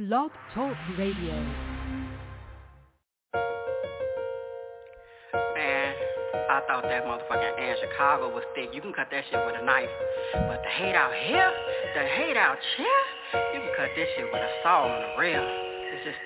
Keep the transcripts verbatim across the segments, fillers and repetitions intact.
Blog Talk Radio. Man, I thought that motherfucking air in Chicago was thick. You can cut that shit with a knife. But the hate out here, the hate out here, you can cut this shit with a saw on the rail. It's just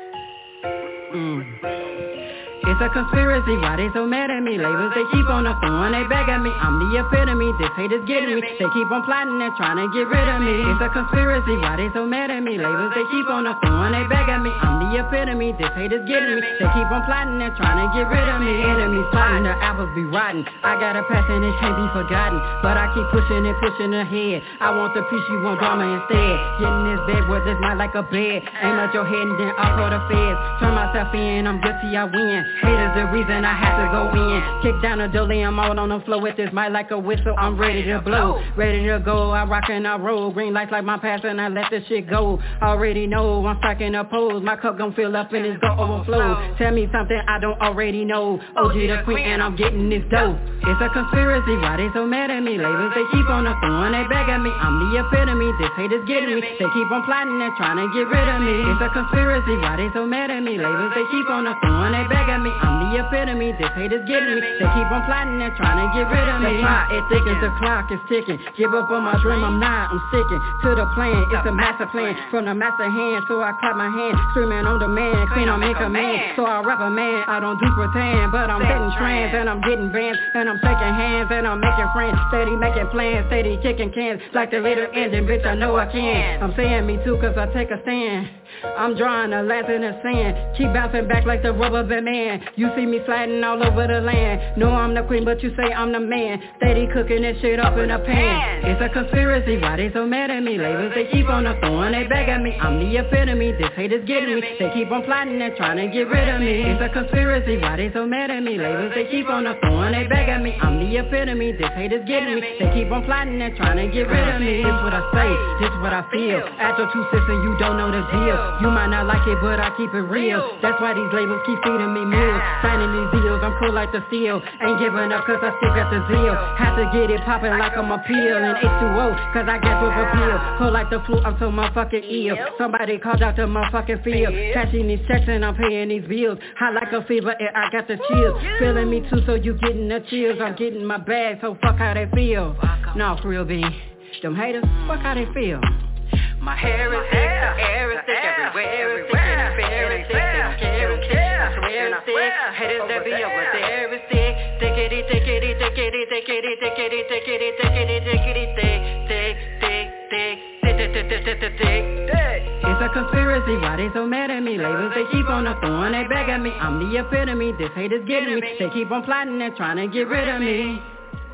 thick. Mm. It's a conspiracy, why they so mad at me? Labels, they keep on throwing they back at me. I'm the epitome, this hate is getting me. They keep on plotting and trying to get rid of me. It's a conspiracy, why they so mad at me? Labels, they keep on throwing they back at me. I'm the epitome, this hate is getting me. They keep on plotting and trying to get rid of me. Enemies plotting, the apples be rotten. I got a passion, it can't be forgotten. But I keep pushing and pushing ahead. I want the peace, you want drama instead. Getting this bed where this might like a bed. Aim at your head and then I'll call the feds. Turn myself in, I'm guilty, I win. Haters the reason I have to go in. Kick down the dolly, I'm out on the floor with this mic like a whistle. I'm ready to blow, ready to go. I rock and I roll. Green lights like my past and I let this shit go. Already know I'm striking a pose. My cup gon' fill up and it's gon' overflow. Tell me something I don't already know. O G the queen and I'm getting this dope. It's a conspiracy, why they so mad at me? Labels, they keep on throwing they back at me. I'm the epitome, this hate is getting me. They keep on plotting and trying to get rid of me. It's a conspiracy, why they so mad at me? Labels, they keep on throwing they back at me. I'm the epitome, this hate is getting me. They keep on plotting and trying to get rid of me. The plot, it thickens, the clock is ticking. Give up on my dream, I'm not, I'm sticking to the plan. It's a master plan from the master hand. So I clap my hand, screaming on demand. Queen, I'm in command. So I rap a man, I don't do pretend. But I'm getting trans and I'm getting bands. And I'm shaking hands and I'm making friends. Steady making plans, steady kicking cans. Like the little engine, bitch, I know I can. I'm saying me too cause I take a stand. I'm drawing a last in the sand. Keep bouncing back like the rubber band man. You see me sliding all over the land. No, I'm the queen, but you say I'm the man. Steady cooking this shit up in a pan. It's a conspiracy, why they so mad at me? Labels, they keep on throwing they back at me. I'm the epitome, this hate is getting me. They keep on plotting and trying to get rid of me. It's a conspiracy, why they so mad at me? Labels, they keep on throwing they back at me. I'm the epitome, this hate is getting me. They keep on plotting and trying to get rid of me. This what I say, this what I feel. At your two cents and you don't know the deal. You might not like it, but I keep it real. That's why these labels keep feeding me meals. Signing these deals, I'm cool like the steel. Ain't giving up cause I still got the zeal. Have to get it poppin' like I'm a peel. And H two O cause I got with a pill. Cold like the flu, I'm so motherfucking ill. Somebody called out the motherfucking field. Cashing these checks and I'm paying these bills. Hot like a fever and I got the chills. Feeling me too, so you getting the chills. I'm getting my bag, so fuck how they feel. No, for real, B. Them haters, fuck how they feel. My hair is thick, the air is thick, everywhere is thick, and fair is thick, they don't care who cares, I swear it's thick, haters that be over there is thick, thickity, thickity, thickity, thickity, thickity, thickity, thickity, thickity, thick, thick, thick, thick, thick, thick, thick, thick, thick. It's a conspiracy, why they so mad at me? Labels, they keep on throwing they back at me. I'm the epitome, this hate is getting me. They keep on plotting and trying to get rid of me.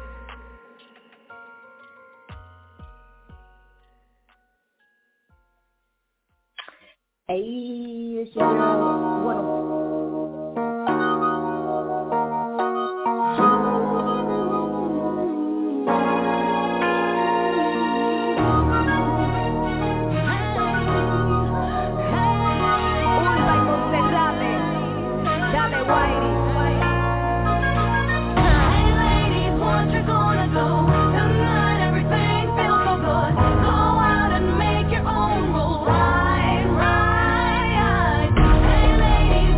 Hey, it's your girl, what Hey ladies,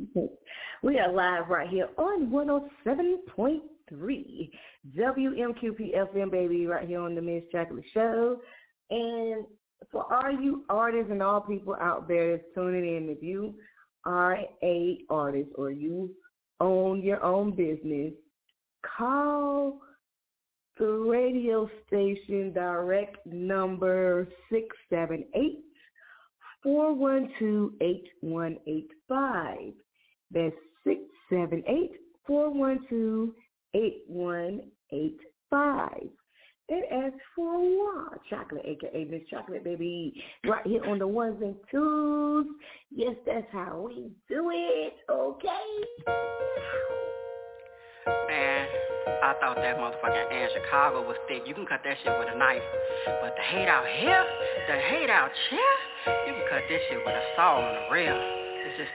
We are live right here on one oh seven point three W M Q P F M, baby, right here on the Miss Chocolate Show. And for all you artists and all people out there that's tuning in, if you are a artist or you own your own business, call the radio station direct number six seven eight, four one two, eight one eight five. That's six seven eight, four one two, eight one eight five. And ask for Wow Chocolate, a k a. Miss Chocolate, baby, right here on the ones and twos. Yes, that's how we do it, okay? Man, I thought that motherfucking air Chicago was thick. You can cut that shit with a knife. But the hate out here, the hate out here, you can cut this shit with a saw on the rail. It's just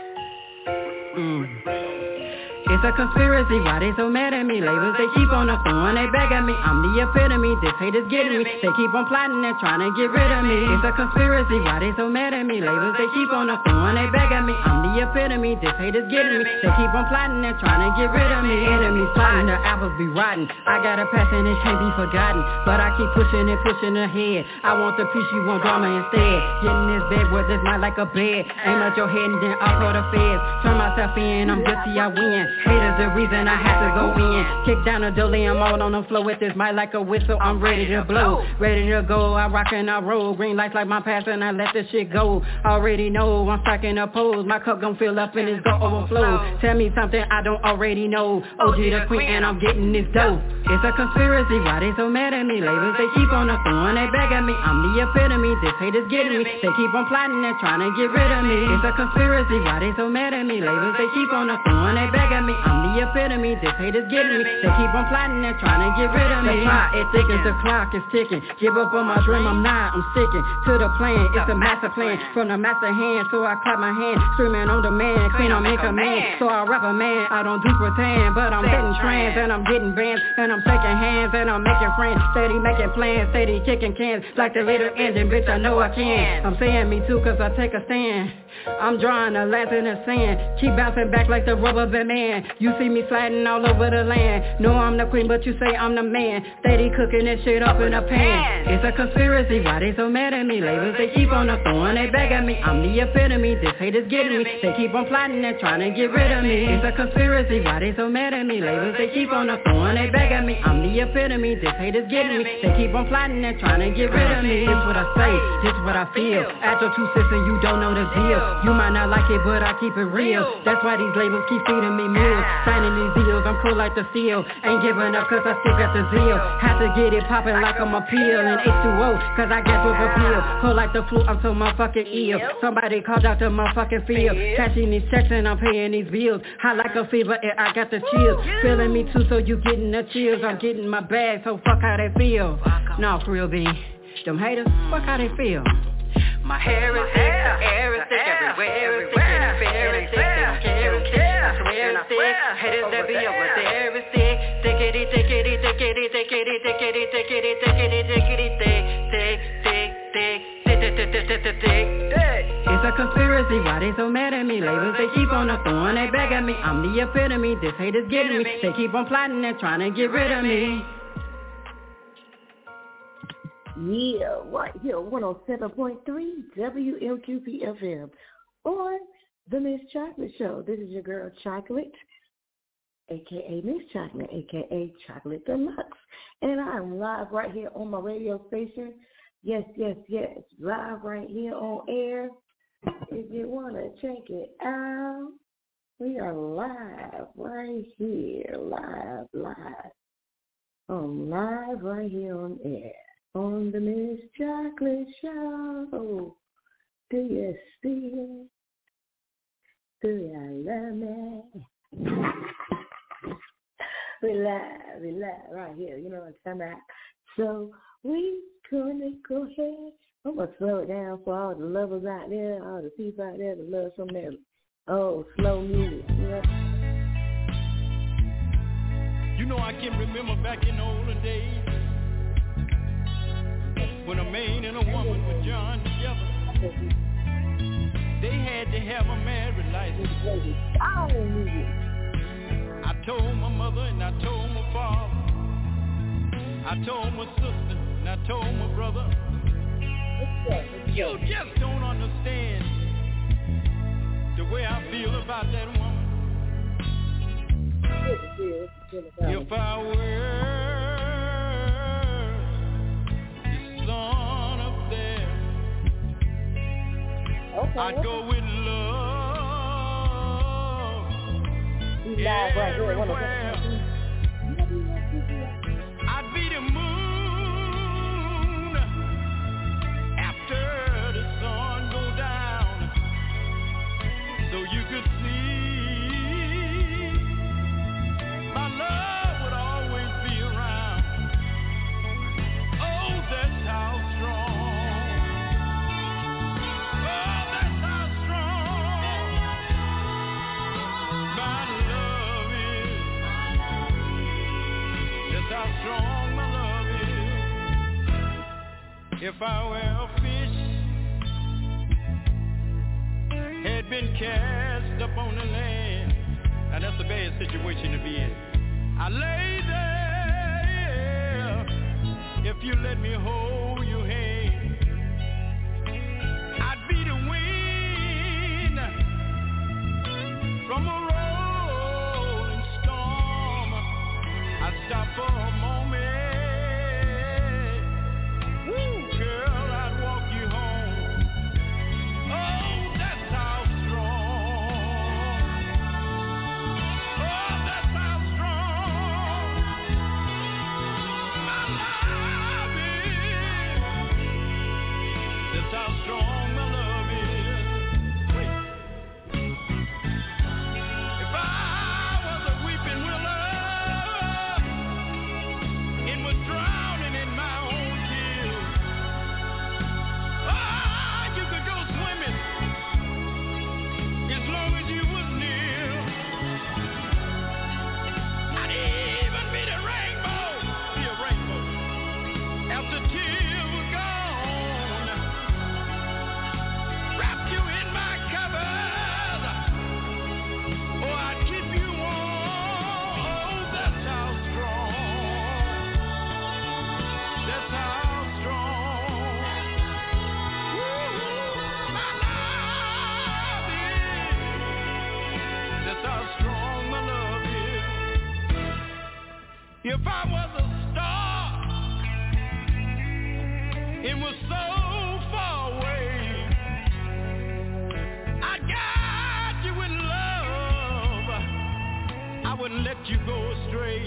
thick. Mm. It's a conspiracy, why they so mad at me? Labels, they keep on the phone, they beg at me. I'm the epitome, this hate is getting me. They keep on plotting and trying to get rid of me. It's a conspiracy, why they so mad at me? Labels, they keep on the phone, they beg at me. I'm the epitome, this hate is getting me. They keep on plotting and trying to get rid of me. Enemies plotting, the apples be rotten. I got a passion, it can't be forgotten. But I keep pushing and pushing ahead. I want the peace, you want drama instead. Get in this bed where this might like a bed. Aim at your head and then I'll call the feds. Turn myself in, I'm guilty, I win. Haters the reason I have to go in. Kick down the dolly, I'm all on the floor with this mic like a whistle, I'm ready to blow. Ready to go, I rock and I roll. Green lights like my pass and I let this shit go. Already know, I'm striking a pose. My cup gon' fill up and it's gon' overflow. Tell me something I don't already know. O G the queen and I'm getting this dope. It's a conspiracy, why they so mad at me? Labels, they keep on the phone, they beg at me. I'm the epitome, this hate is getting me. They keep on plotting and trying to get rid of me. It's a conspiracy, why they so mad at me? Labels, they keep on the phone, they beg at me. I'm the epitome, this hate is getting me. They keep on plotting and trying to get rid of me. The clock is ticking, the clock is ticking. Give up on my dream, I'm not, I'm sticking to the plan. It's a master plan from the master hand. So I clap my hand, screaming on demand. Queen, I'm in command, so I rap a man. I don't do pretend, but I'm setting trends and I'm getting bands and I'm shaking hands and I'm making friends. Steady making plans, steady kicking cans like the little engine, bitch, I know I can. I'm saying me too, cause I take a stand. I'm drawing a lance in the sand. Keep bouncing back like the rubber band man. You see me sliding all over the land. No, I'm the queen, but you say I'm the man. Steady cooking this shit up in a pan. It's a conspiracy, why they so mad at me? Labels, they keep on the phone, they beg at me. I'm the epitome, this hate is getting me. They keep on plotting and trying to get rid of me. It's a conspiracy, why they so mad at me? Labels, they keep on the phone, they beg at me. I'm the epitome, this hate is getting me. They keep on plotting and trying to get rid of me. This what I say, this what I feel. At your two cents and you don't know the deal. You might not like it, but I keep it real. That's why these labels keep feeding me meals. Signing these deals, I'm cool like the seal. Ain't giving up cause I still got the zeal. Have to get it poppin' like I'm a peel. And H two O cause I guess with a pill. Pull like the flu, I'm so motherfucking ill. Somebody called out the motherfucking field. Cashing these checks and I'm paying these bills. Hot like a fever and I got the chills. Feeling me too, so you getting the chills. I'm getting my bag, so fuck how they feel. No, for real, B. Them haters, fuck how they feel. My hair is thick, the air is thick, everywhere is thick, and the fair is thick, and care is thick, I swear it's thick, haters that be over there is thick, thickity, thickity, thickity, thickity, thickity, thickity, thickity, thickity, thick, thick, thick, thick, thick, thick, thick, thick, thick. It's a conspiracy, why they so mad at me? Labels, they keep on the phone, they beg at me. I'm the epitome, this hate is getting me. They keep on plotting and trying to get rid of me. Yeah, right here, one oh seven point three W M Q P F M on the Miss Chocolate Show. This is your girl Chocolate, a k a. Miss Chocolate, a k a. Chocolate Deluxe. And I'm live right here on my radio station. Yes, yes, yes, live right here on air. If you want to check it out, we are live right here, live, live. I'm live right here on air. On the Miss Chocolate Show, do you see it? Do you love me? We live, we live right here, you know what I'm talking about. So we gonna go ahead. I'm gonna slow it down for all the lovers out there, all the people out there that love some of that oh slow music. You know? You know I can remember back in the olden days. When a man and a woman were joined together, they had to have a married license. I told my mother and I told my father. I told my sister and I told my brother. You just don't understand the way I feel about that woman. If I were the son up there, okay, I'd go with love everywhere. I'd be the moon after the sun go down, so you could see my love would always be around. Oh, that's how strong. Oh, that's how strong my love is. That's how strong my love is. If I were a fish, had been cast up on the land, now that's a bad situation to be in. I lay there, if you let me hold your hand, I'd be the wind from a rolling storm. I'd stop for a moment. Woo, girl, I'd walk you home. Oh, that's how strong. Oh, that's how strong my love is. That's how strong my love is. Wait. If I was a weeping willow and was drowning in my own tears, ah, you could go swimming as long as you was near. I'd even be the rainbow, be a rainbow, after tears were gone. Wrap you in my covers, or I'd keep you warm. Oh, that's how strong. That's how strong. Woo, my love is. That's how strong my love is. If I was a star, it was so far away, I'd guide you with love. I wouldn't let you go astray.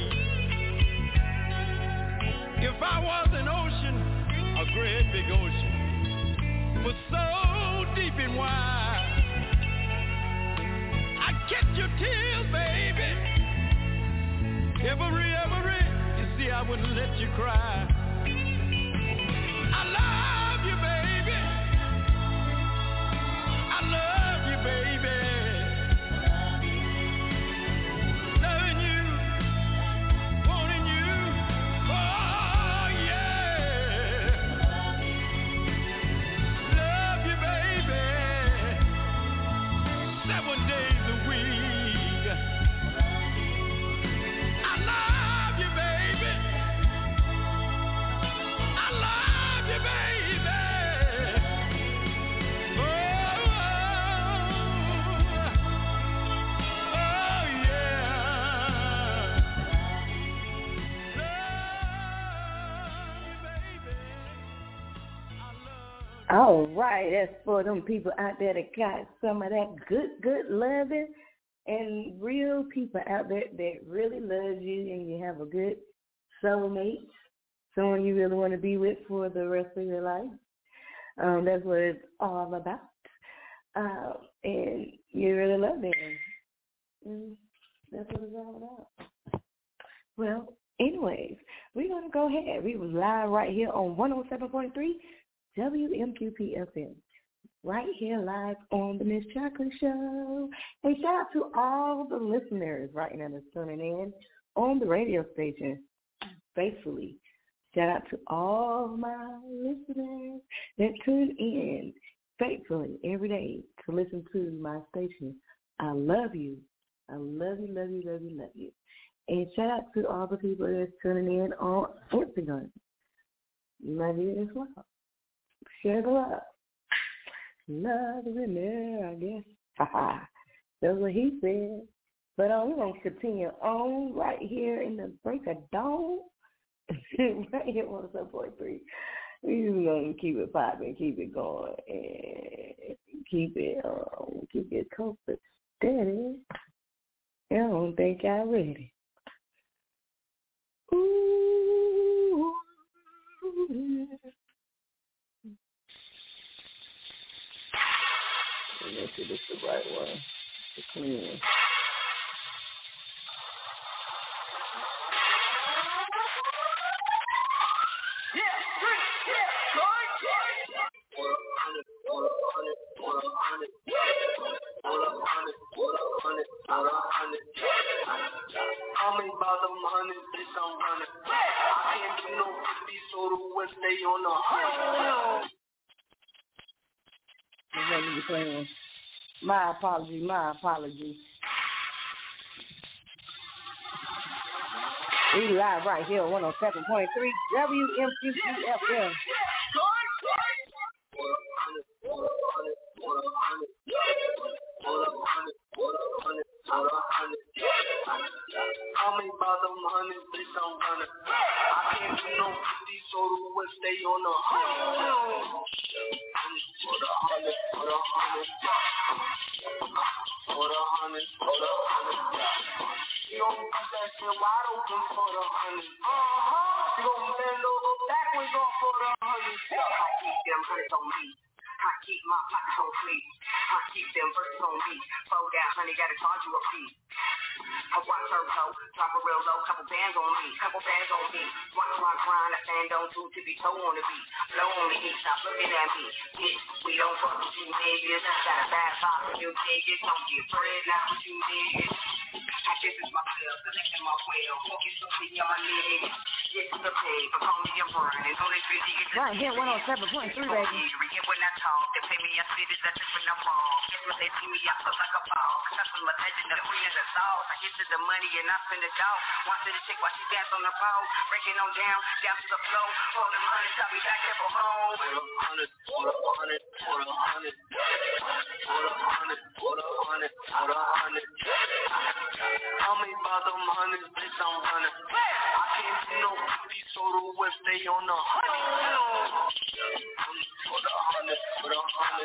If I was an ocean, a great big ocean, was so deep and wide, I'd catch your tears, baby. Every, every, you see, I wouldn't let you cry. I love you, baby. I love you, baby. Loving you, wanting you, oh yeah. Love you, baby. Seven days a week. I love you, baby. I love you, baby. Oh, oh, oh yeah. Love you, baby. I love All right, that's for them people out there that got some of that good, good loving, and real people out there that really loves you and you have a good soulmate, someone you really want to be with for the rest of your life. Um, that's what it's all about. Uh, and you really love them. And that's what it's all about. Well, anyways, we're going to go ahead. We was live right here on one oh seven point three W M Q P F M. Right here live on the Miss Chocolate Show. And shout out to all the listeners right now that's tuning in on the radio station faithfully. Shout out to all my listeners that tune in faithfully every day to listen to my station. I love you. I love you, love you, love you, love you. And shout out to all the people that's tuning in on Instagram. Love you as well. Share the love. Love is in there, I guess. Haha. That's what he said. But um, we're going to continue on right here in the break of dawn. Right here on seven point three. We're just going to keep it popping, keep it going, and keep it, um, keep it comfort steady. I don't think I'm ready. Ooh. Let's see if it's the right one. The clean one. How many about them hundred, bitch, I'm running. I can't do no fifty, so the West stay on the hundred. That's what you're saying. My apology, my apology. We live right here on one oh seven point three W M Q P F M. How many about them hundred, bitch, I'm running. I can't do no fifty, so the West stay on the hundred. For the hundred, for the hundred. For the hundred, for the hundred. You gon' put that shit wide open for the hundred. Uh-huh. You gon' bend over backwards on for the hundred. I keep them hundreds on me. I keep my pockets on fleek. I keep them verses on me. Fold that honey, gotta charge you a fee. I watch her go, drop a real low, couple bands on me, couple bands on me. Watch my grind, I stand on two tippy toe on the beat. Blow on the heat, stop looking at me. Bitch, we don't fuck with you niggas. Got a bad vibe for you niggas. Don't get bread now with you niggas. I guess it's my club, collecting my wheel. Focus on me on my niggas. This is the pig, but call me a burn. And only fifty get right here, one oh seven point three, baby. When I talk, they pay me a city, that's just when I'm wrong. Guess when they see me, I feel like a ball. Cause I'm a legend, the queen of the sauce. I get to the money and I spend it all. Watch the chick while she dance on the pole. Breaking on down, down to the flow. For them hundreds, I'll be back there for home. For the hundred, for the hundred, for the hundred. For the hundred, for the hundred, for the hundred. Tell me about them hundreds, bitch, I'm running. I can't do no fifty, so the West stay on the hundred. For the hundred, for the hundred.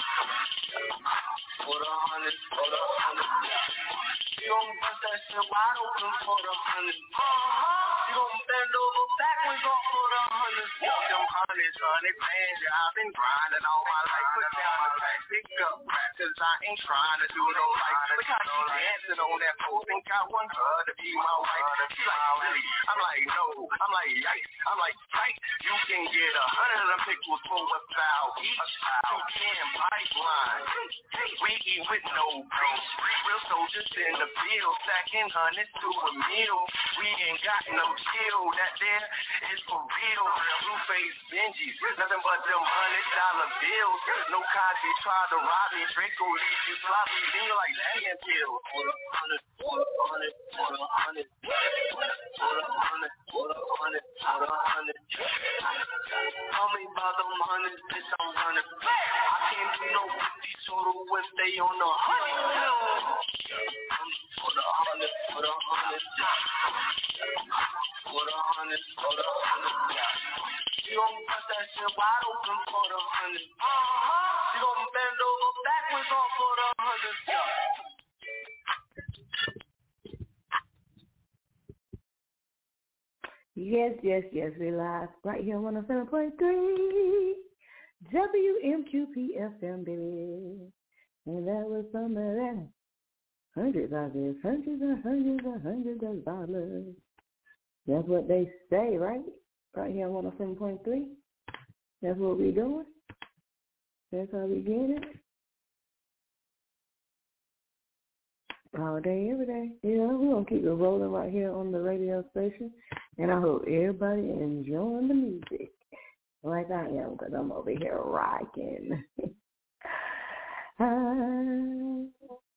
For the hundred, for the hundred. You gon' bust that shit wide open for the hundred. You gon' bend over backwards on for the hundred. Them hundreds, hundred bands, yeah, I've been grinding all my life. Put down the track, pick up rap, cause I ain't trying to do no life. Look how she dancing on that pole, think I want her to be my wife. She like, really? I'm like, no. I'm like, yikes. I'm like, yikes. You can get a hundred of them pictures for a foul each. You can pipeline. We eat with no grease. Real soldiers in the field, stacking hundreds to a meal. We ain't got no chill. That there is for real. Blue face Benjis, nothing but them hundred dollar bills. No Cosby tried to rob me. Draco leave you sloppy. Then you're like, damn, kill. For the hundred, for the hundred, for the hundred. For the hundred, for the hundred, for the hundred. Tell me about them hundreds, bitch, I'm running. I can't do no fifty, so the West stay on the hundred. For the hundred, for the hundred. For the hundred, for the hundred. You gon' bust that shit wide open for the hundred. You gon' bend over backwards on for the hundred. Yes, yes, yes, we live right here on one oh seven point three W M Q P F M, baby. And that was some of that. Hundreds of this, hundreds and hundreds and hundreds of dollars. That's what they say, right? Right here on one oh seven point three. That's what we doing. That's how we get it. All day, every day. Yeah, we're going to keep it rolling right here on the radio station. And I hope everybody enjoying the music like I am, because I'm over here rocking. time.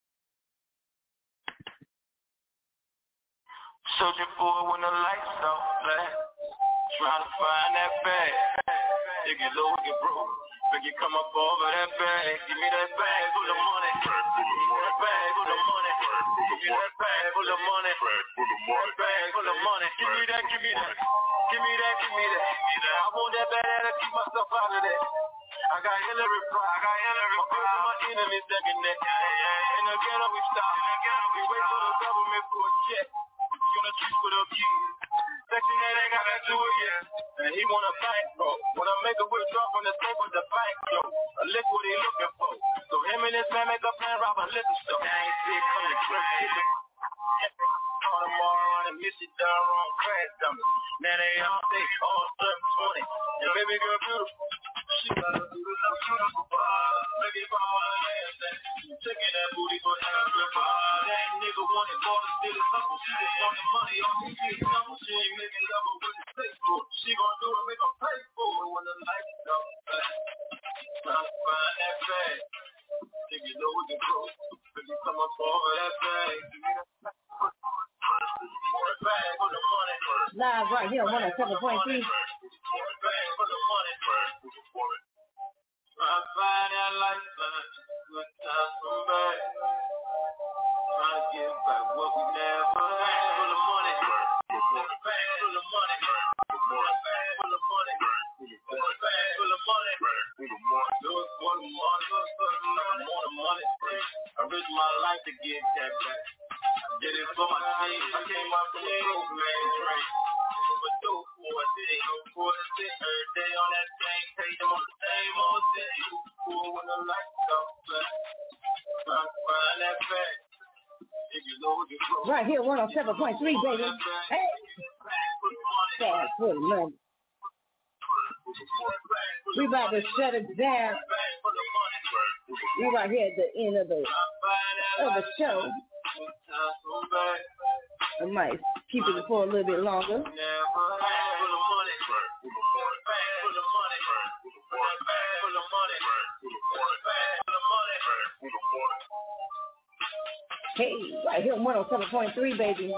Soldier boy when the lights off, black. Trying to find that bag. Dig it low, get broke. Make you come up over that bag. Give me that bag full of money. That bag full of money. Give me that bag full of money. That bag full of money. Give me that, give me that. Give me that, give me that. I want that bad to keep myself out of that. I got Hillary pride. I got Hillary pride. My enemies second that. In the ghetto we stop. We wait for the government for a check. On the streets with a view. Section that ain't got that to it yet. And he want a bank, bro. Wanna make a withdrawal from the state with the bank, yo. A lick what he looking for. So him and this man make a plan, rob a liquor store. I ain't see it coming, trip, hit call tomorrow and miss it down on crash dummy. Now they all say, all seven twenty. And baby girl beautiful. She got a beautiful, beautiful body. Maybe if I want to ask that. Taking that booty for everybody. That nigga wanted more to steal his hustle. She just want the money on the street. She ain't making love with the face for it. She gon' do it, make her pay for it when the lights come back. Trying to find that bag. Think you know we can grow. If you come up over that bag. Live right here on one oh seven point three. Trying to find that lifeline. Good times come back. Trying to get back what we never had. Full of money. Full of bag, full of money. Full of bag, full of money. Full of bag, full of money. Do it for the money. Do it for the money. More the money. I risk my life to get that back. I did it for my team. I came out from the man drink. But do it for a day. Go for a day. Every day on that same page. I'm on the same old day. Cool when the lights go black. Trying to find that bag. Right here, one oh seven point three, baby. Hey! Fast for money. We about to shut it down. We right here at the end of the of the show. I might keep it for a little bit longer. Hey, right here, one oh seven point three, baby.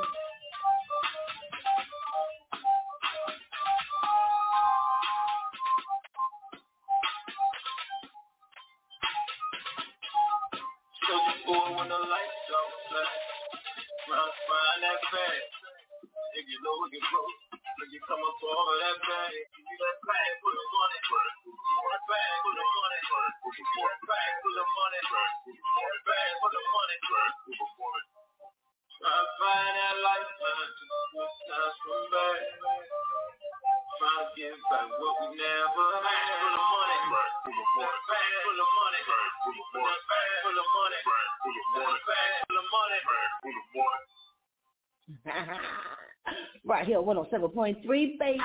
Right here, one oh seven point three, baby.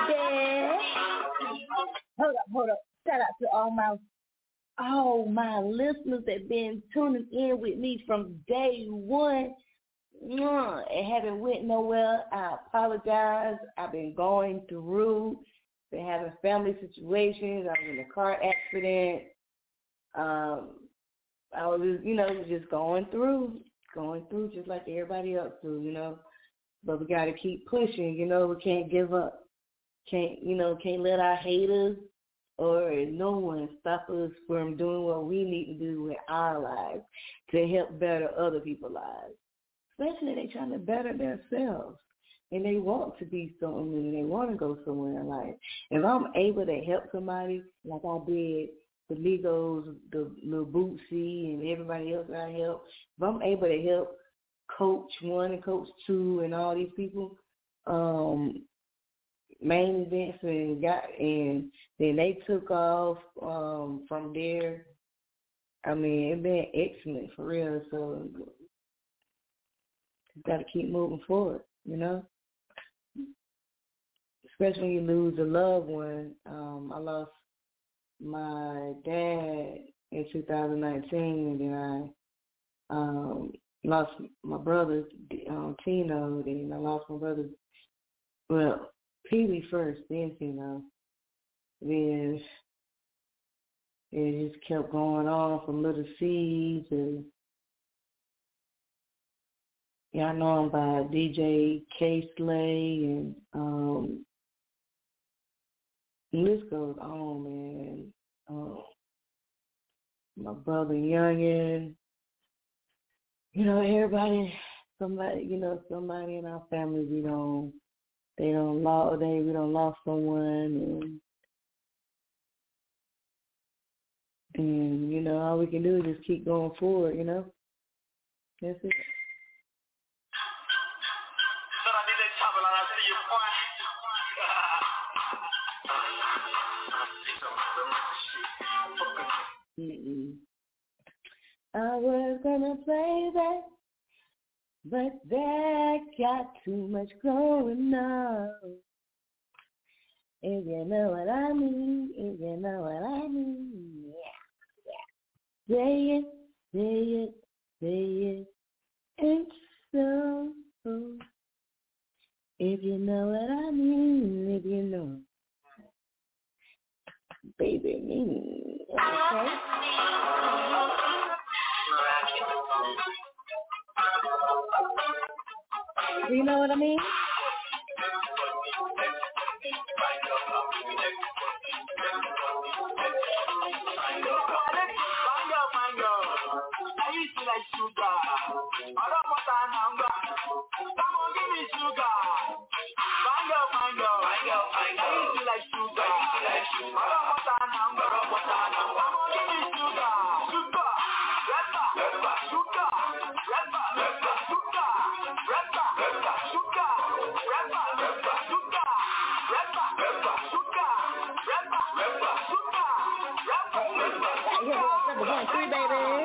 Hold up, hold up. Shout out to all my all my listeners that been tuning in with me from day one. It haven't went nowhere. I apologize. I've been going through, been having family situations. I was in a car accident. Um, I was, just, you know, just going through, going through just like everybody else do, you know. But we got to keep pushing, you know. We can't give up. Can't, you know, can't let our haters or no one stop us from doing what we need to do with our lives to help better other people's lives. Especially they trying to better themselves. And they want to be something and they want to go somewhere in life. If I'm able to help somebody like I did the Migos, the Lil Bootsy, and everybody else I helped, if I'm able to help Coach One and Coach Two and all these people, um, main events and got and then they took off um, from there. I mean, it's been excellent for real. So you got to keep moving forward, you know. Especially when you lose a loved one. Um, I lost my dad in two thousand nineteen, and then I um, lost my brother, um, Tino, then I lost my brother, well, Pee Wee first, then Tino. Then it just kept going on from little seeds. And yeah, I know him by D J K Slay, and um, the list goes on, man. Um, my brother Youngin, you know, everybody, somebody, you know, somebody in our family, we don't, they don't lost, they we don't lost someone, and and you know, all we can do is just keep going forward, you know. That's it. Mm-mm. I was gonna play that, but that got too much going on. If you know what I mean, if you know what I mean, yeah, yeah. Say it, say it, say it, it's so. If you know what I mean, if you know, baby, me, okay? Do you know what I mean? One, three, baby.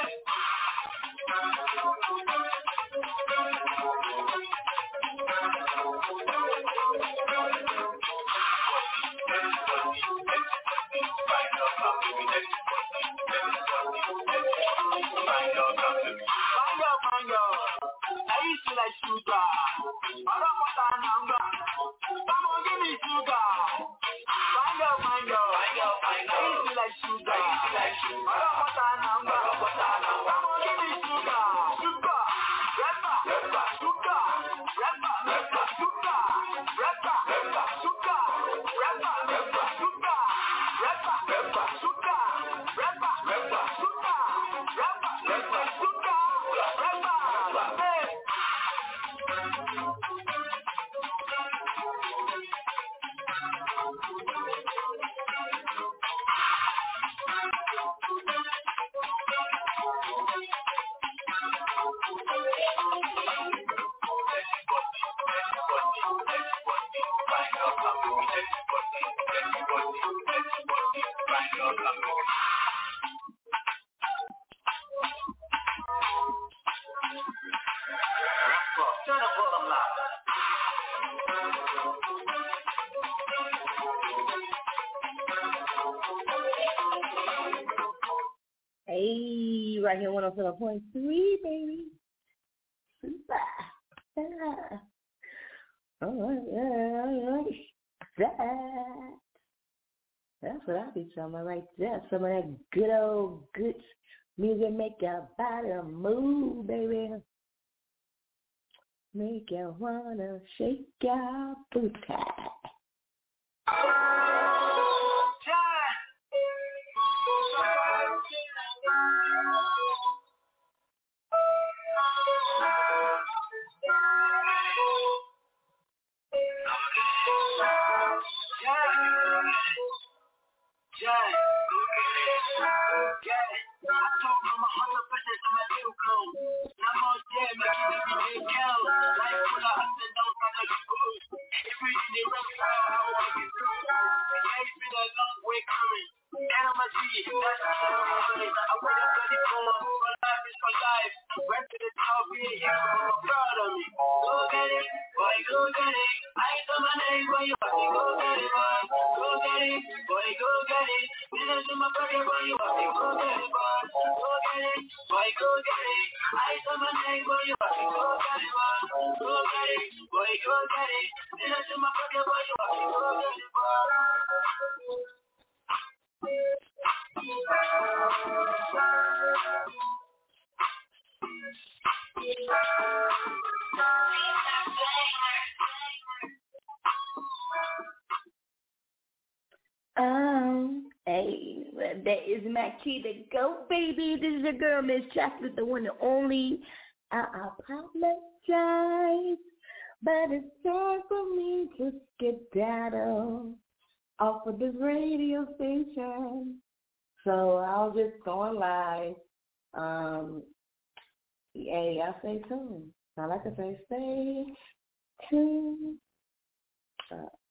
Hey, right here, one oh seven point three, baby. Super. Yeah. All right, yeah, all right. That. That's what I be talking about right there. Some of that good old good music make your body move, baby. Make you wanna shake your booty. Um, hey, well, that is my key to go, baby. This is your girl, Miss Chocolate, the one and only. I apologize, but it's time for me to skedaddle off of this radio station. So I'll just go on live. Um, hey, I say tuned. I like to say stay tuned. Uh,